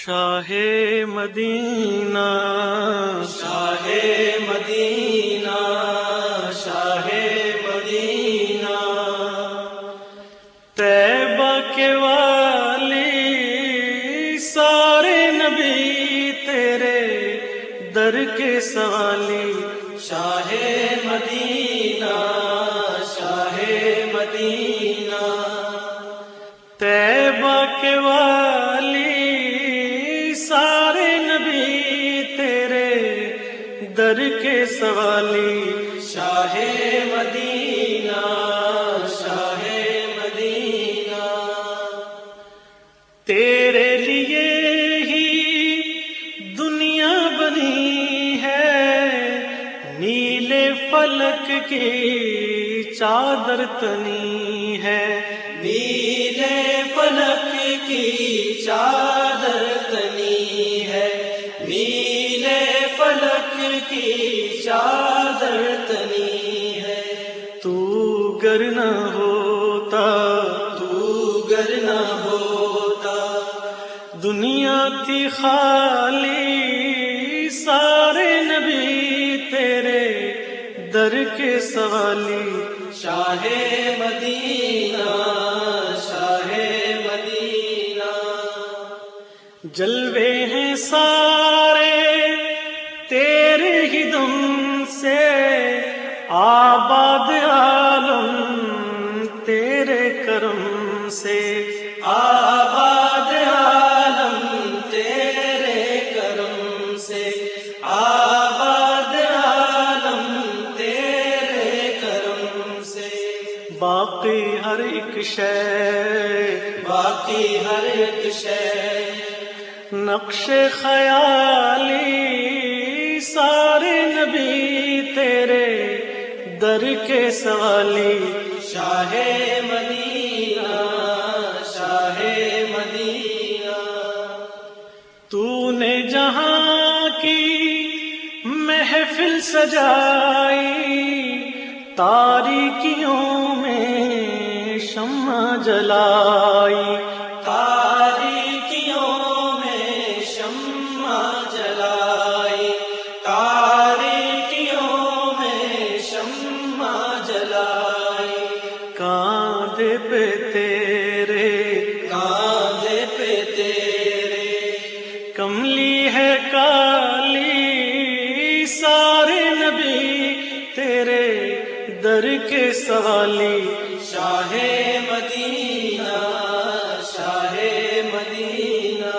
شاہ مدینہ شاہ مدینہ شاہ مدینہ طیبہ کے والی سارے نبی تیرے در کے سوالی شاہ مدینہ شاہ مدینہ طیبہ کے والی سارے نبی تیرے در کے سوالی شاہ مدینہ شاہ مدینہ تیرے لیے ہی دنیا بنی ہے نیلے فلک کی چادر تنی ہے نیلے فلک کی چادر تنی ہے نیلے فلک کی چادر تنی ہے تو گر نہ ہوتا دنیا تھی خالی سارے نبی تیرے در کے سوالی شاہ مدینہ شاہ مدینہ جلوے ہیں سارے تیرے ہی دم سے آباد عالم تیرے کرم سے آباد عالم تیرے کرم سے آباد عالم تیرے کرم سے باقی ہر ایک شے باقی ہر ایک شے نقش خیالی سارے نبی تیرے در کے سوالی شاہ مدینہ شاہ مدینہ تو نے جہاں کی محفل سجائی تاریکیوں میں شمع جلائی تاریکیوں میں شمع جلائی تاریکیوں میں شمع جلائی کاندھے پہ تیرے کملی ہے کالی سارے نبی تیرے در کے سوالی شاہ مدینہ شاہ مدینہ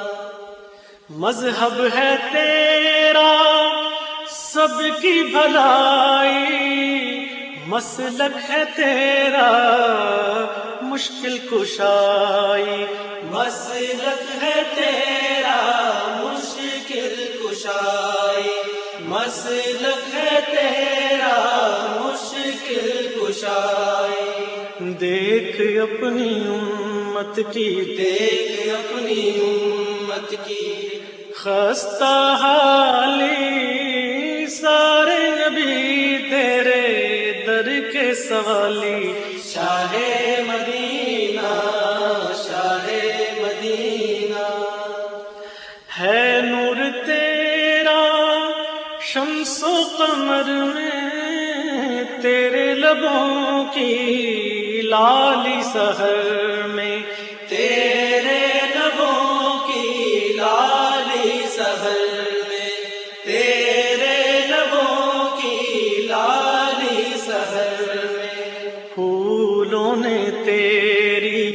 مذہب ہے تیرا سب کی بھلائی مسلک ہے تیرا مشکل کشائی مسلک ہے تیرا مشکل کشائی مسلک ہے تیرا مشکل کشائی دیکھ اپنی امت کی دیکھ اپنی امت کی خستہ حالی سارے نبی تیرے در کے سوالی شاہ مدینہ شاہ مدینہ ہے نور تیرا شمس و قمر میں تیرے لبوں کی لالی سحر میں تیرے لبوں کی لالی سحر میں تیرے لبوں کی لالی سحر میں پھولوں نے تیری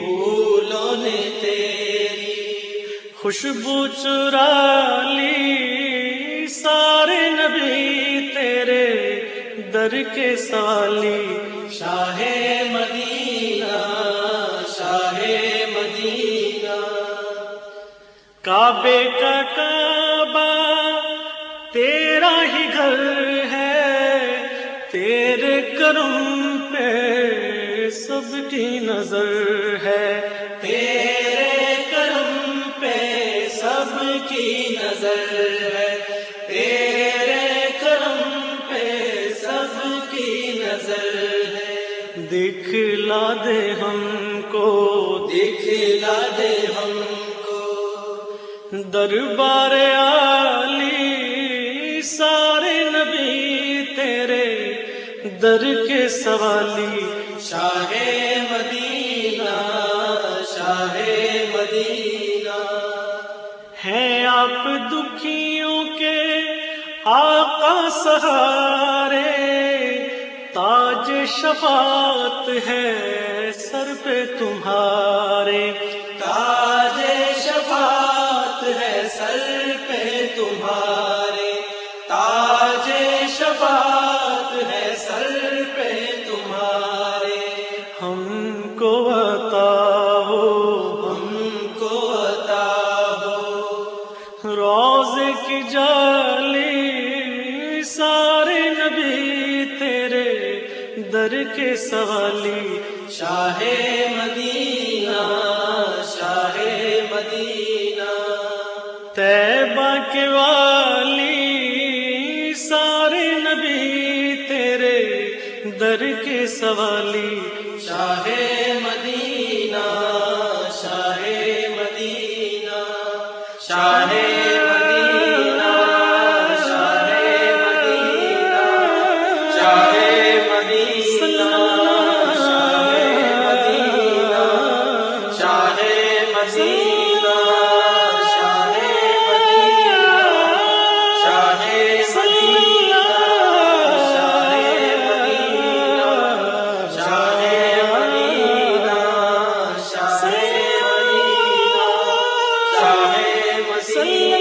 خوشبو چرا لی سارے نبی تیرے در کے سوالی شاہ مدینہ شاہ مدینہ کعبے کا کعبہ تیرا ہی گھر ہے تیرے کرم پہ سب کی نظر ہے تیرے کرم پہ سب کی نظر ہے تیرے کرم پہ سب کی نظر ہے دکھلا دے ہم کو دربار عالی سارے نبی تیرے در کے سوالی، شاہ مدینہ شاہ مدینہ، ہیں آپ دکھیوں کے آقا سہارے، تاج شفاعت ہے سر پہ تمہارے، تاج شفاعت ہے سر پہ تمہارے، تاج شفاعت ہے سر پہ تمہارے، ہم کو عطا ہو ہم کو عطا ہو، روضے کی جالی سارے نبی تیرے در کے سوالی، شاہ مدینہ شاہ مدینہ، طیبہ کے والی سارے نبی تیرے در کے سوالی، شاہ مدینہ شاہ مدینہ، شاہ مدینہ شاہ مدینہ، شاہ مدینہ شاہ مدینہ، شاہ مدینہ شاہ مدینہ، شاہ مدینہ شاہ مدینہ، شاہ مدینہ شاہ مدینہ، شاہ مدینہ